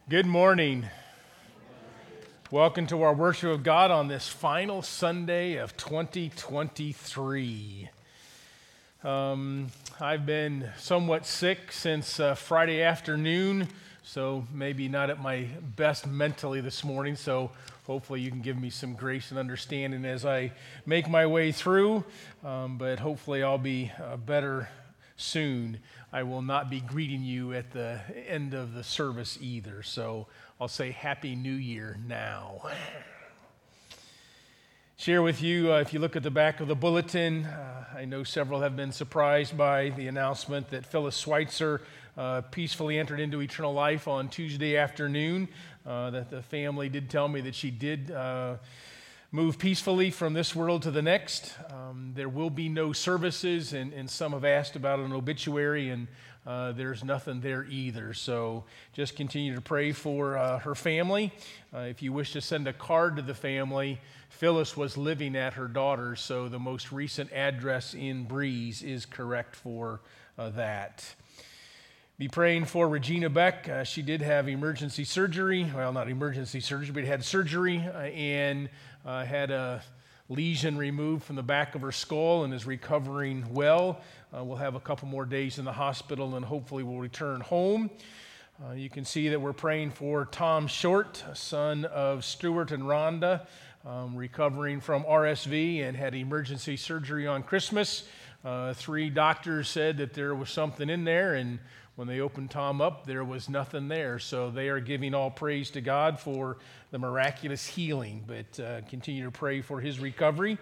Good morning. Welcome to our worship of God on this final Sunday of 2023. I've been somewhat sick since Friday afternoon, so maybe not at my best mentally this morning, so hopefully you can give me some grace and understanding as I make my way through, but hopefully I'll be better soon. I will not be greeting you at the end of the service either, so I'll say Happy New Year now. Share with you, if you look at the back of the bulletin, I know several have been surprised by the announcement that Phyllis Schweitzer peacefully entered into eternal life on Tuesday afternoon, that the family did tell me that she did move peacefully from this world to the next. There will be no services, and some have asked about an obituary, and there's nothing there either. So just continue to pray for her family. If you wish to send a card to the family, Phyllis was living at her daughter's, so the most recent address in Breeze is correct for that. Be praying for Regina Beck. She did have emergency surgery. Well, not emergency surgery, but had surgery and had a lesion removed from the back of her skull and is recovering well. We'll have a couple more days in the hospital and hopefully we'll return home. You can see that we're praying for Tom Short, son of Stuart and Rhonda, recovering from RSV and had emergency surgery on Christmas. 3 doctors said that there was something in there, and when they opened Tom up, there was nothing there. So they are giving all praise to God for the miraculous healing, but continue to pray for his recovery.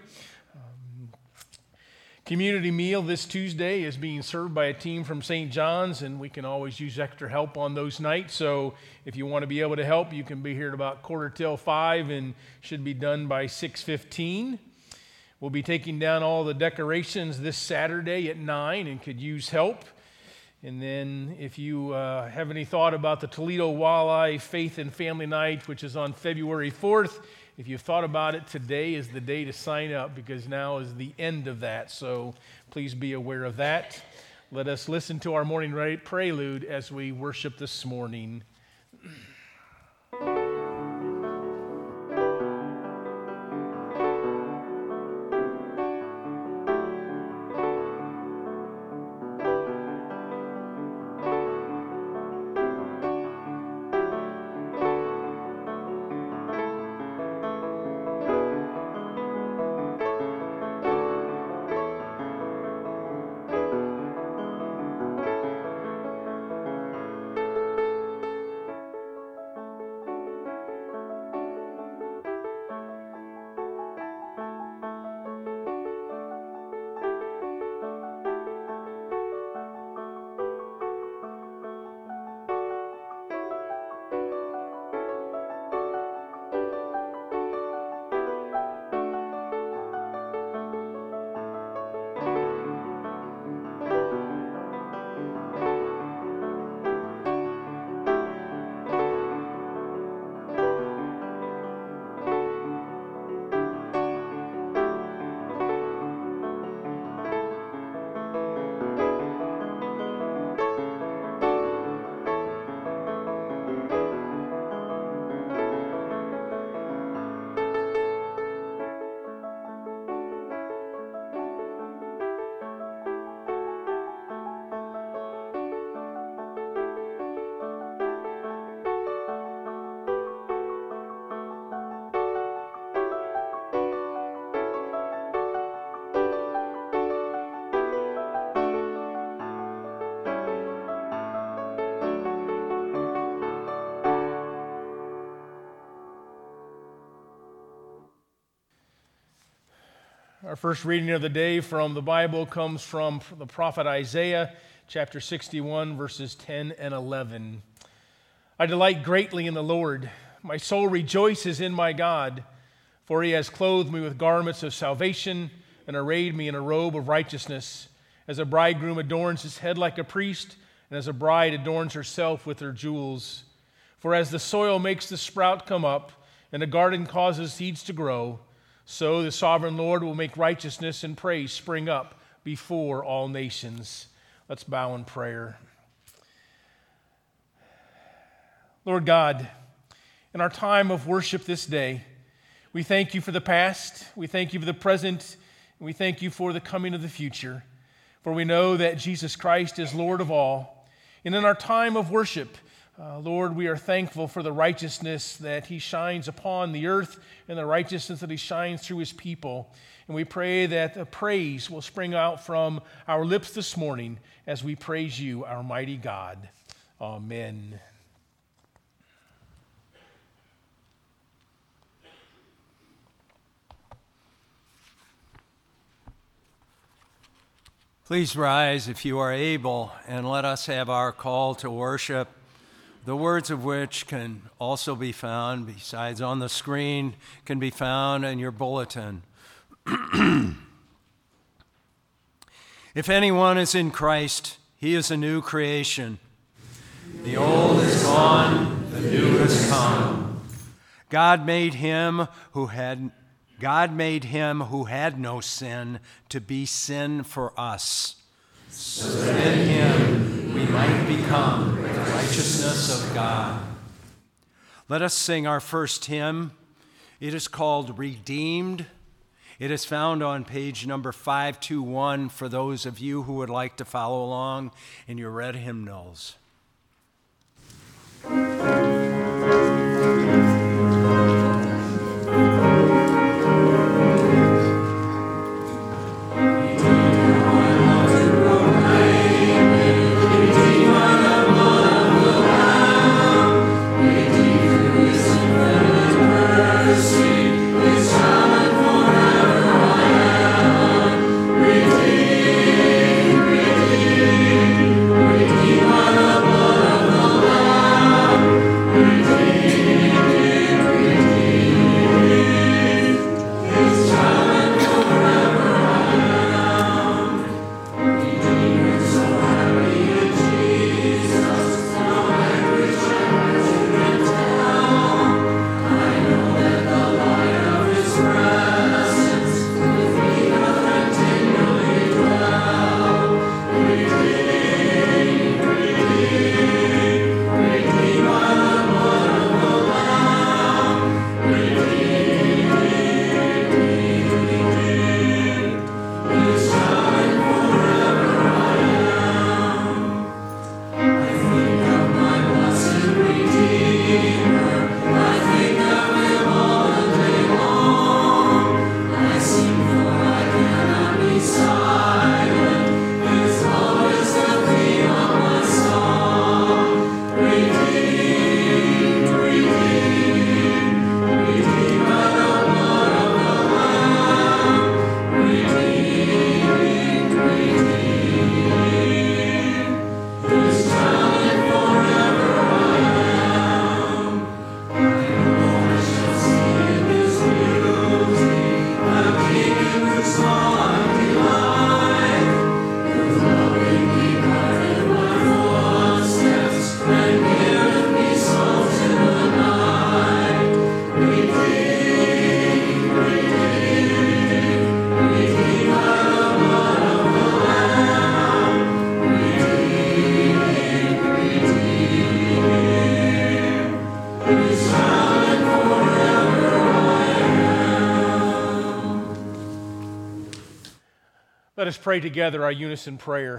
Community meal this Tuesday is being served by a team from St. John's, and we can always use extra help on those nights. So if you want to be able to help, you can be here at about 4:45 and should be done by 6:15. We'll be taking down all the decorations this Saturday at 9 and could use help. And then if you have any thought about the Toledo Walleye Faith and Family Night, which is on February 4th, if you've thought about it, today is the day to sign up because now is the end of that. So please be aware of that. Let us listen to our morning prelude as we worship this morning. Our first reading of the day from the Bible comes from the prophet Isaiah, chapter 61, verses 10 and 11. I delight greatly in the Lord. My soul rejoices in my God, for he has clothed me with garments of salvation and arrayed me in a robe of righteousness, as a bridegroom adorns his head like a priest, and as a bride adorns herself with her jewels. For as the soil makes the sprout come up, and the garden causes seeds to grow, so the sovereign Lord will make righteousness and praise spring up before all nations. Let's bow in prayer. Lord God, in our time of worship this day, we thank you for the past, we thank you for the present, and we thank you for the coming of the future. For we know that Jesus Christ is Lord of all. And in our time of worship, Lord, we are thankful for the righteousness that he shines upon the earth and the righteousness that he shines through his people. And we pray that the praise will spring out from our lips this morning as we praise you, our mighty God. Amen. Please rise if you are able, and let us have our call to worship, the words of which can also be found, besides on the screen, can be found in your bulletin. If anyone is in Christ, he is a new creation. The old is gone, the new has come. God made him who had no sin to be sin for us, so that in him we might become the righteousness of God. Let us sing our first hymn. It is called Redeemed. It is found on page number 521 for those of you who would like to follow along in your red hymnals. Let us pray together our unison prayer.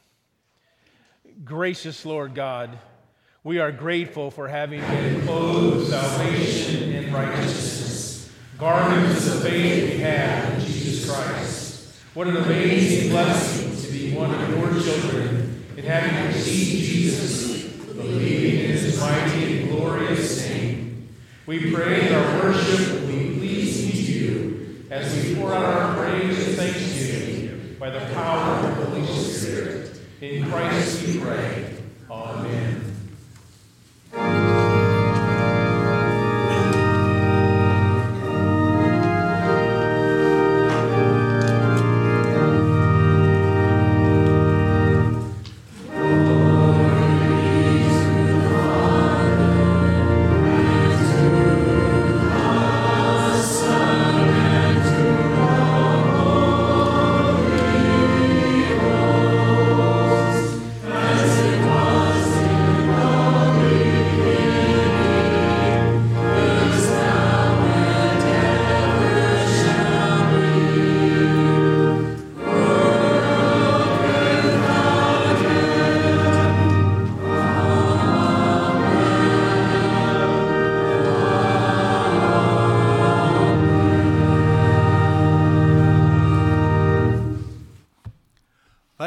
Gracious Lord God, we are grateful for having been clothed with salvation and righteousness, garments of the faith we have in Jesus Christ. What an amazing blessing to be one of your children, and having received Jesus, believing in his mighty and glorious name. We pray that our worship will be pleasing to you as we pour out our praise and thanksgiving by the power of the Holy Spirit. In Christ we pray. Amen. As it was in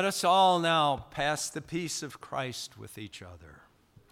us all now pass the peace of Christ with each other.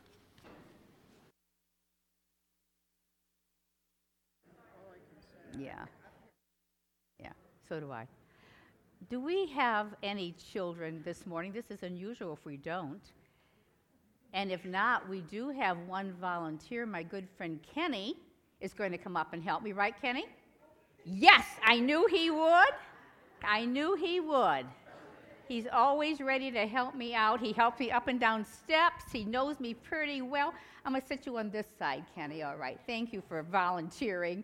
Yeah. Yeah, so do I. Do we have any children this morning? This is unusual if we don't. And if not, we do have one volunteer. My good friend Kenny is going to come up and help me, right, Kenny? Yes, I knew he would. I knew he would. He's always ready to help me out. He helps me up and down steps. He knows me pretty well. I'm going to sit you on this side, Kenny. All right. Thank you for volunteering.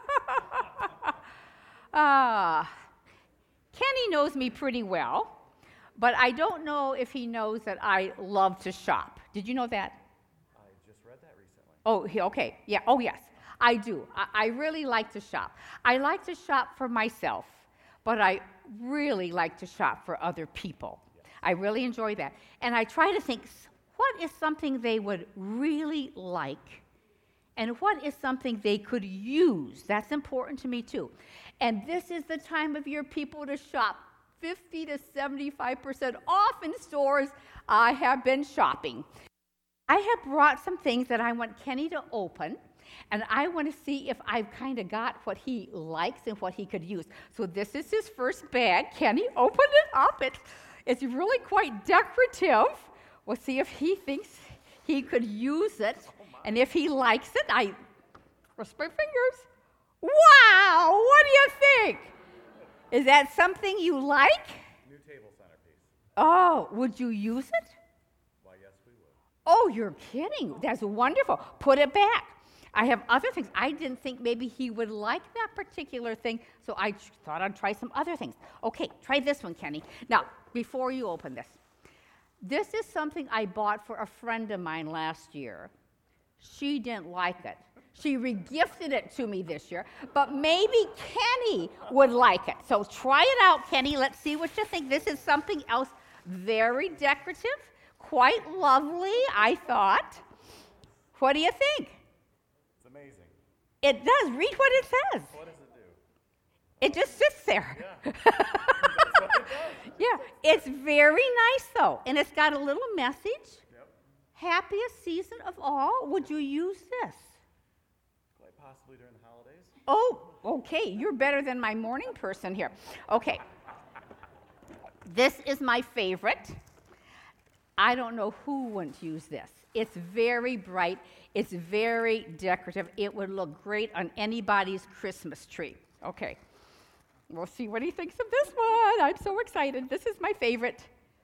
Kenny knows me pretty well, but I don't know if he knows that I love to shop. Did you know that? I just read that recently. Oh, okay. Yeah. Oh, yes. I do. I really like to shop. I like to shop for myself, but I really like to shop for other people. Yes. I really enjoy that. And I try to think, what is something they would really like? And what is something they could use? That's important to me, too. And this is the time of year people to shop. 50 to 75% off in stores. I have been shopping. I have brought some things that I want Kenny to open, and I want to see if I've kind of got what he likes and what he could use. So this is his first bag. Kenny, open it up. It's really quite decorative. We'll see if he thinks he could use it. And if he likes it, I cross my fingers. Wow! What do you think? Is that something you like? New table centerpiece. Oh, would you use it? Why, yes, we would. Oh, you're kidding. That's wonderful. Put it back. I have other things. I didn't think maybe he would like that particular thing, so I thought I'd try some other things. Okay, try this one, Kenny. Now, before you open this, this is something I bought for a friend of mine last year. She didn't like it. She regifted it to me this year, but maybe Kenny would like it. So try it out, Kenny. Let's see what you think. This is something else very decorative, quite lovely, I thought. What do you think? It's amazing. It does. Read what it says. What does it do? It just sits there. Yeah. That's what it does. Yeah, it's very nice, though, and it's got a little message. Yep. Happiest season of all. Would you use this? Quite possibly during the holidays. Oh, okay. You're better than my morning person here. Okay. This is my favorite. I don't know who wouldn't use this. It's very bright. It's very decorative. It would look great on anybody's Christmas tree. Okay. We'll see what he thinks of this one. I'm so excited. This is my favorite.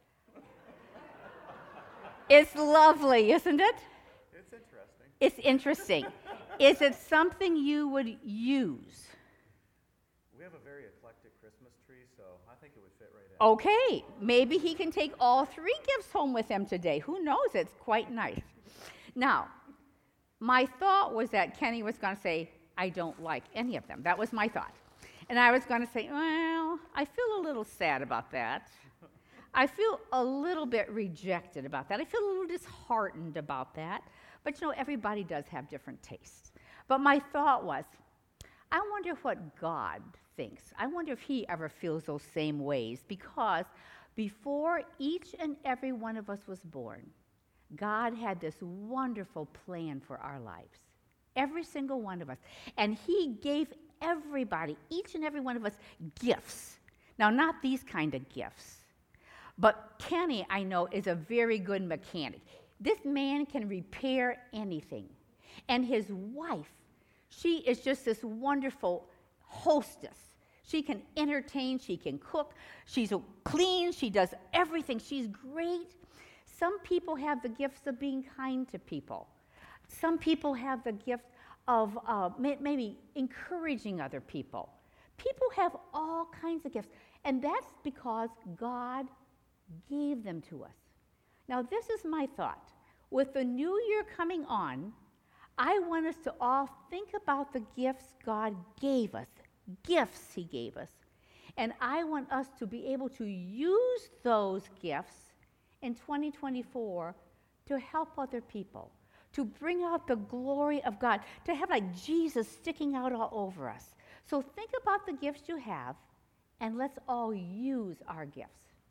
It's lovely, isn't it? It's interesting. It's interesting. Is it something you would use? We have a very eclectic Christmas tree, so I think it would fit right in. Okay, maybe he can take all three gifts home with him today. Who knows? It's quite nice. Now, my thought was that Kenny was going to say, I don't like any of them. That was my thought. And I was going to say, well, I feel a little sad about that. I feel a little bit rejected about that. I feel a little disheartened about that. But you know, everybody does have different tastes. But my thought was, I wonder what God thinks. I wonder if he ever feels those same ways, because before each and every one of us was born, God had this wonderful plan for our lives. Every single one of us. And he gave everybody, each and every one of us, gifts. Now, not these kind of gifts. But Kenny, I know, is a very good mechanic. This man can repair anything. And his wife, she is just this wonderful hostess. She can entertain, she can cook, she's clean, she does everything. She's great. Some people have the gifts of being kind to people. Some people have the gift of maybe encouraging other people. People have all kinds of gifts, and that's because God gave them to us. Now, this is my thought. With the new year coming on, I want us to all think about the gifts God gave us, gifts he gave us. And I want us to be able to use those gifts in 2024 to help other people, to bring out the glory of God, to have like Jesus sticking out all over us. So think about the gifts you have, and let's all use our gifts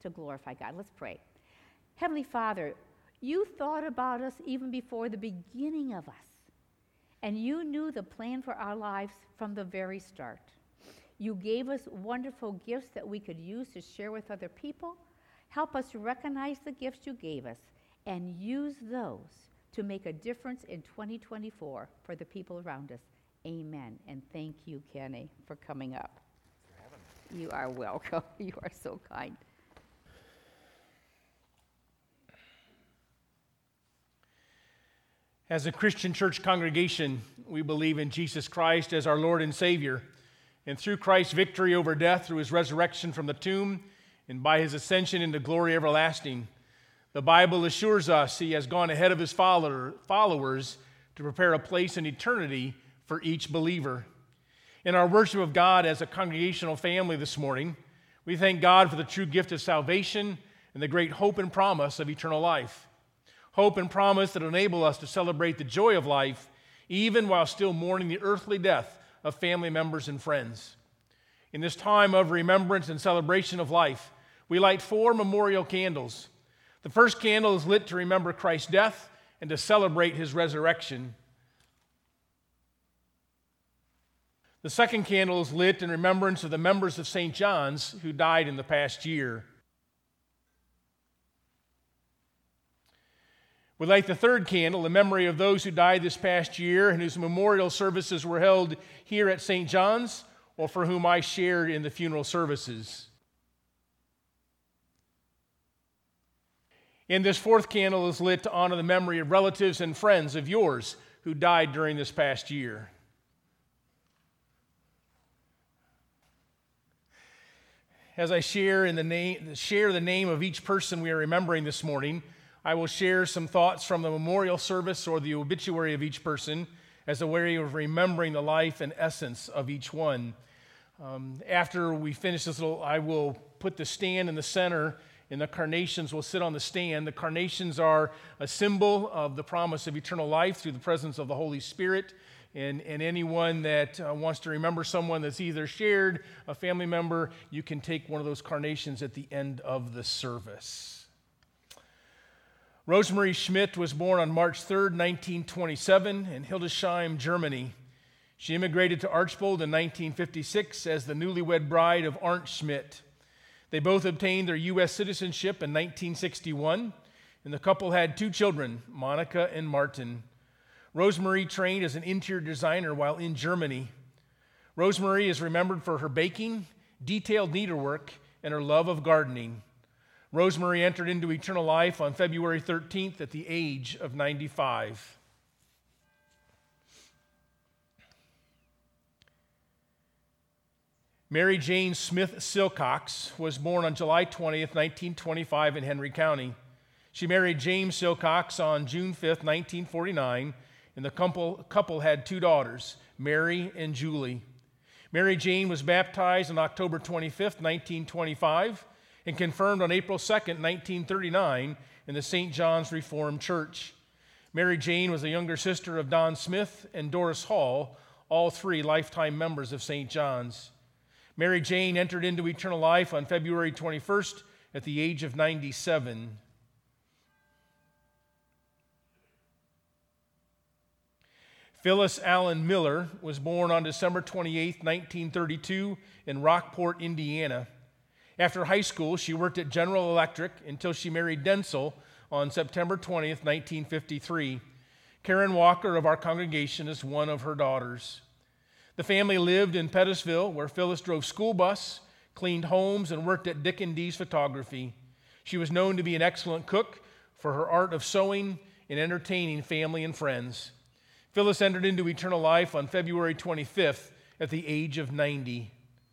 to glorify God. Let's pray. Heavenly Father, you thought about us even before the beginning of us. And you knew the plan for our lives from the very start. You gave us wonderful gifts that we could use to share with other people. Help us recognize the gifts you gave us and use those to make a difference in 2024 for the people around us. Amen. And thank you, Kenny, for coming up. You are welcome. You are so kind. As a Christian church congregation, we believe in Jesus Christ as our Lord and Savior. And through Christ's victory over death, through his resurrection from the tomb, and by his ascension into glory everlasting, the Bible assures us he has gone ahead of his followers to prepare a place in eternity for each believer. In our worship of God as a congregational family this morning, we thank God for the true gift of salvation and the great hope and promise of eternal life. Hope and promise that enable us to celebrate the joy of life, even while still mourning the earthly death of family members and friends. In this time of remembrance and celebration of life, we light 4 memorial candles. The first candle is lit to remember Christ's death and to celebrate his resurrection. The second candle is lit in remembrance of the members of St. John's who died in the past year. We light the third candle in memory of those who died this past year and whose memorial services were held here at St. John's, or for whom I shared in the funeral services. And this fourth candle is lit to honor the memory of relatives and friends of yours who died during this past year. As I share the name of each person we are remembering this morning, I will share some thoughts from the memorial service or the obituary of each person as a way of remembering the life and essence of each one. After we finish this I will put the stand in the center, and the carnations will sit on the stand. The carnations are a symbol of the promise of eternal life through the presence of the Holy Spirit. And anyone that wants to remember someone that's either shared, a family member, you can take one of those carnations at the end of the service. Rosemarie Schmidt was born on March 3rd, 1927 in Hildesheim, Germany. She immigrated to Archbold in 1956 as the newlywed bride of Arndt Schmidt. They both obtained their U.S. citizenship in 1961, and the couple had 2 children, Monica and Martin. Rosemarie trained as an interior designer while in Germany. Rosemarie is remembered for her baking, detailed needlework, and her love of gardening. Rosemarie entered into eternal life on February 13th at the age of 95. Mary Jane Smith Silcox was born on July 20th, 1925 in Henry County. She married James Silcox on June 5th, 1949, and the couple had 2 daughters, Mary and Julie. Mary Jane was baptized on October 25th, 1925, and confirmed on April 2nd, 1939, in the St. John's Reformed Church. Mary Jane was the younger sister of Don Smith and Doris Hall, all 3 lifetime members of St. John's. Mary Jane entered into eternal life on February 21st at the age of 97. Phyllis Allen Miller was born on December 28, 1932, in Rockport, Indiana. After high school, she worked at General Electric until she married Denzel on September 20th, 1953. Karen Walker of our congregation is one of her daughters. The family lived in Pettisville, where Phyllis drove school bus, cleaned homes, and worked at Dick and Dee's Photography. She was known to be an excellent cook for her art of sewing and entertaining family and friends. Phyllis entered into eternal life on February 25th at the age of 90.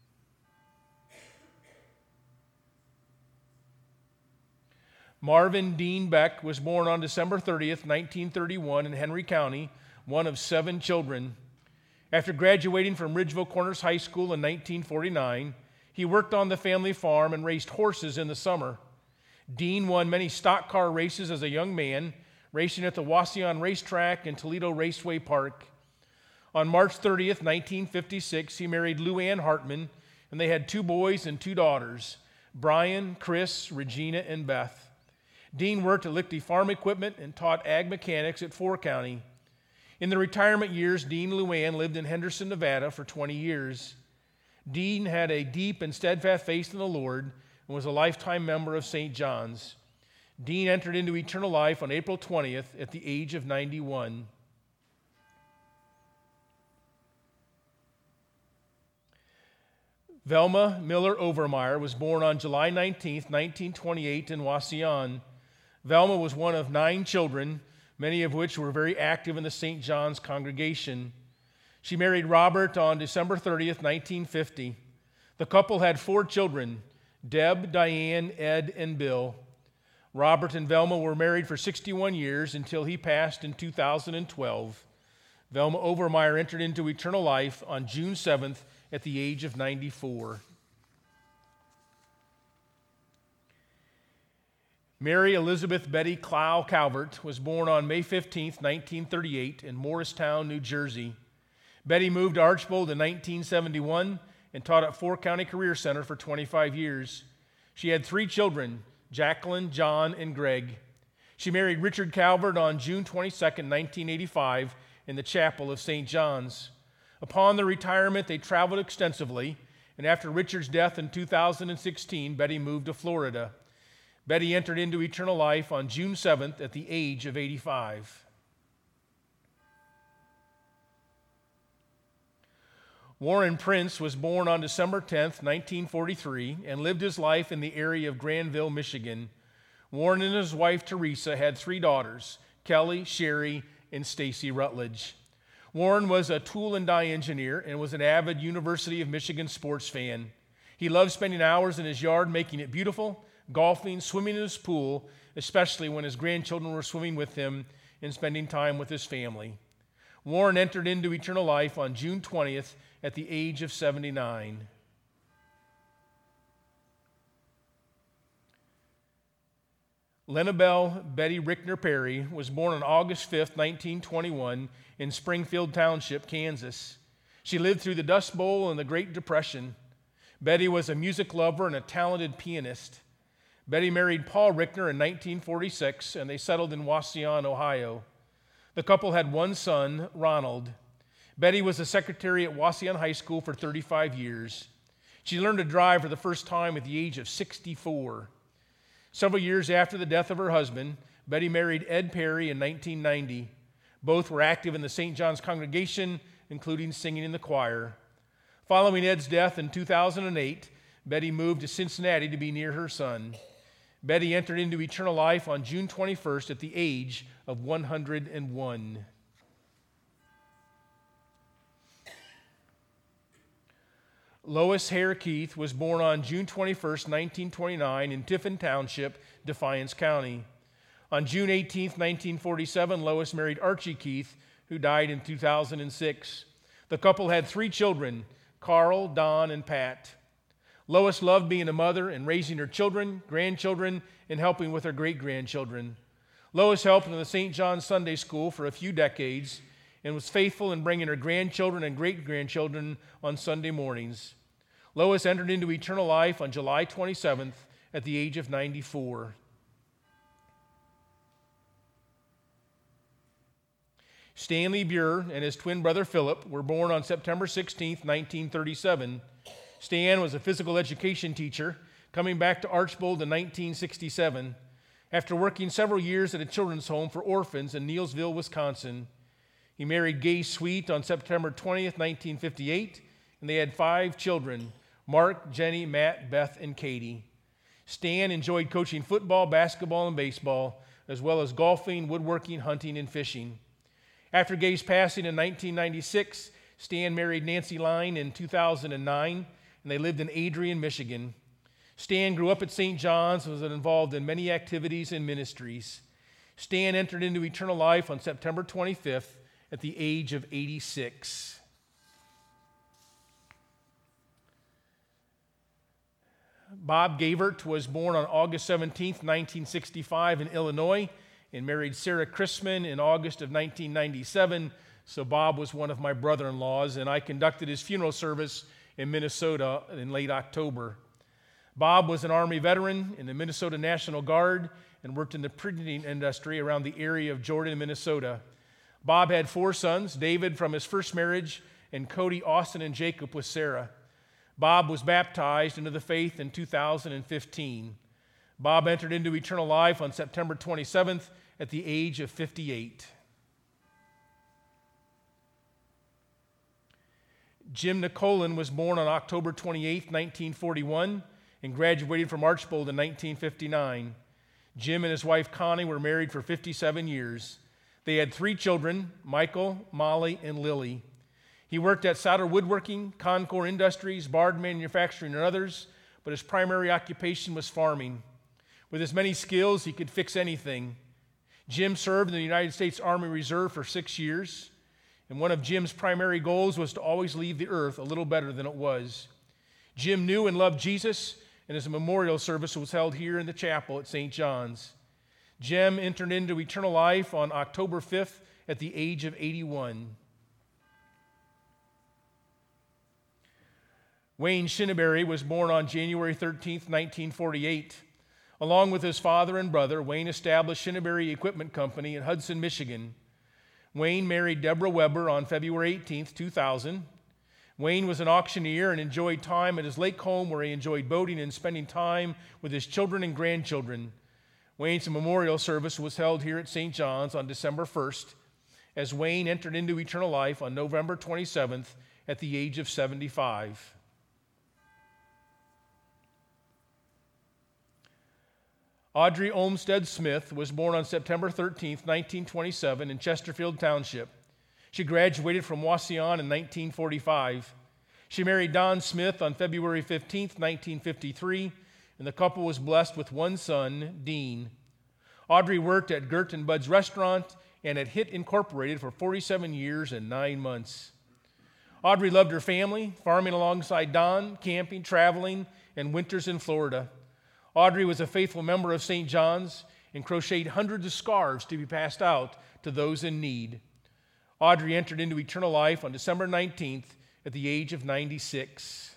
Marvin Dean Beck was born on December 30th, 1931 in Henry County, one of 7 children. After graduating from Ridgeville Corners High School in 1949, he worked on the family farm and raced horses in the summer. Dean won many stock car races as a young man, racing at the Wauseon Racetrack and Toledo Raceway Park. On March 30th, 1956, he married Lou Ann Hartman, and they had 2 boys and 2 daughters, Brian, Chris, Regina, and Beth. Dean worked at Lichty Farm Equipment and taught ag mechanics at 4 County. In the retirement years, Dean Luann lived in Henderson, Nevada for 20 years. Dean had a deep and steadfast faith in the Lord and was a lifetime member of St. John's. Dean entered into eternal life on April 20th at the age of 91. Velma Miller Overmeyer was born on July 19, 1928 in Wauseon. Velma was one of 9 children, many of which were very active in the St. John's congregation. She married Robert on December 30th, 1950. The couple had 4 children, Deb, Diane, Ed, and Bill. Robert and Velma were married for 61 years until he passed in 2012. Velma Overmeyer entered into eternal life on June 7th at the age of 94. Mary Elizabeth Betty Clow Calvert was born on May 15, 1938 in Morristown, New Jersey. Betty moved to Archbold in 1971 and taught at 4 County Career Center for 25 years. She had 3 children, Jacqueline, John, and Greg. She married Richard Calvert on June 22, 1985 in the chapel of St. John's. Upon their retirement, they traveled extensively, and after Richard's death in 2016, Betty moved to Florida. Betty entered into eternal life on June 7th at the age of 85. Warren Prince was born on December 10th, 1943, and lived his life in the area of Granville, Michigan. Warren and his wife, Teresa, had 3 daughters, Kelly, Sherry, and Stacy Rutledge. Warren was a tool and die engineer and was an avid University of Michigan sports fan. He loved spending hours in his yard making it beautiful, golfing, swimming in his pool, especially when his grandchildren were swimming with him and spending time with his family. Warren entered into eternal life on June 20th at the age of 79. Lenabelle Betty Rickner Perry was born on August 5th, 1921 in Springfield Township, Kansas. She lived through the Dust Bowl and the Great Depression. Betty was a music lover and a talented pianist. Betty married Paul Rickner in 1946, and they settled in Wauseon, Ohio. The couple had 1 son, Ronald. Betty was a secretary at Wauseon High School for 35 years. She learned to drive for the first time at the age of 64. Several years after the death of her husband, Betty married Ed Perry in 1990. Both were active in the St. John's congregation, including singing in the choir. Following Ed's death in 2008, Betty moved to Cincinnati to be near her son. Betty entered into eternal life on June 21st at the age of 101. Lois Hare Keith was born on June 21st, 1929 in Tiffin Township, Defiance County. On June 18th, 1947, Lois married Archie Keith, who died in 2006. The couple had 3 children, Carl, Don, and Pat. Lois loved being a mother and raising her children, grandchildren, and helping with her great-grandchildren. Lois helped in the St. John's Sunday School for a few decades and was faithful in bringing her grandchildren and great-grandchildren on Sunday mornings. Lois entered into eternal life on July 27th at the age of 94. Stanley Buer and his twin brother Philip were born on September 16, 1937. Stan was a physical education teacher, coming back to Archbold in 1967. After working several years at a children's home for orphans in Neillsville, Wisconsin, he married Gay Sweet on September 20th, 1958, and they had 5 children, Mark, Jenny, Matt, Beth, and Katie. Stan enjoyed coaching football, basketball, and baseball, as well as golfing, woodworking, hunting, and fishing. After Gay's passing in 1996, Stan married Nancy Line in 2009, and they lived in Adrian, Michigan. Stan grew up at St. John's and was involved in many activities and ministries. Stan entered into eternal life on September 25th at the age of 86. Bob Gavert was born on August 17, 1965 in Illinois and married Sarah Chrisman in August of 1997. So Bob was one of my brother-in-laws, and I conducted his funeral service in Minnesota in late October. Bob was an Army veteran in the Minnesota National Guard and worked in the printing industry around the area of Jordan, Minnesota. Bob had 4 sons, David from his first marriage, and Cody, Austin, and Jacob with Sarah. Bob was baptized into the faith in 2015. Bob entered into eternal life on September 27th at the age of 58. Jim Nicolin was born on October 28, 1941, and graduated from Archbold in 1959. Jim and his wife Connie were married for 57 years. They had 3 children, Michael, Molly, and Lily. He worked at Sauter Woodworking, Concord Industries, Bard Manufacturing, and others, but his primary occupation was farming. With his many skills, he could fix anything. Jim served in the United States Army Reserve for 6 years, and one of Jim's primary goals was to always leave the earth a little better than it was. Jim knew and loved Jesus, and his memorial service was held here in the chapel at St. John's. Jim entered into eternal life on October 5th at the age of 81. Wayne Shinneberry was born on January 13th, 1948. Along with his father and brother, Wayne established Shinneberry Equipment Company in Hudson, Michigan. Wayne married Deborah Weber on February 18th, 2000. Wayne was an auctioneer and enjoyed time at his lake home where he enjoyed boating and spending time with his children and grandchildren. Wayne's memorial service was held here at St. John's on December 1st, as Wayne entered into eternal life on November 27th at the age of 75. Audrey Olmsted Smith was born on September 13, 1927, in Chesterfield Township. She graduated from Wauseon in 1945. She married Don Smith on February 15, 1953, and the couple was blessed with 1 son, Dean. Audrey worked at Gert and Bud's Restaurant and at HIT Incorporated for 47 years and 9 months. Audrey loved her family, farming alongside Don, camping, traveling, and winters in Florida. Audrey was a faithful member of St. John's and crocheted hundreds of scarves to be passed out to those in need. Audrey entered into eternal life on December 19th at the age of 96.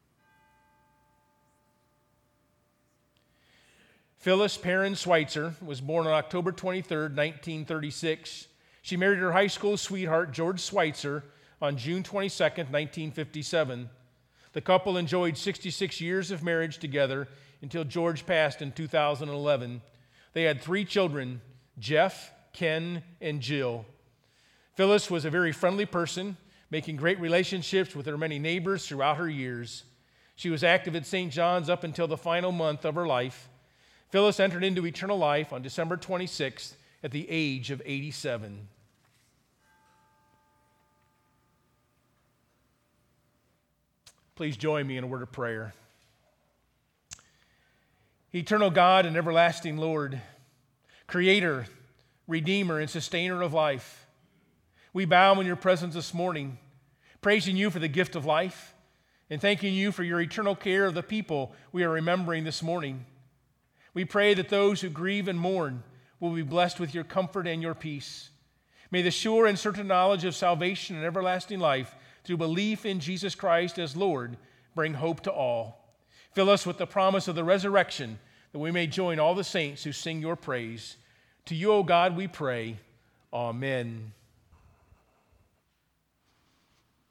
Phyllis Perrin Schweitzer was born on October 23, 1936. She married her high school sweetheart, George Schweitzer, on June 22, 1957. The couple enjoyed 66 years of marriage together until George passed in 2011. They had 3 children, Jeff, Ken, and Jill. Phyllis was a very friendly person, making great relationships with her many neighbors throughout her years. She was active at St. John's up until the final month of her life. Phyllis entered into eternal life on December 26th at the age of 87. Please join me in a word of prayer. Eternal God and everlasting Lord, Creator, Redeemer, and Sustainer of life, we bow in your presence this morning, praising you for the gift of life and thanking you for your eternal care of the people we are remembering this morning. We pray that those who grieve and mourn will be blessed with your comfort and your peace. May the sure and certain knowledge of salvation and everlasting life through belief in Jesus Christ as Lord bring hope to all. Fill us with the promise of the resurrection, that we may join all the saints who sing your praise. To you, O God, we pray. Amen.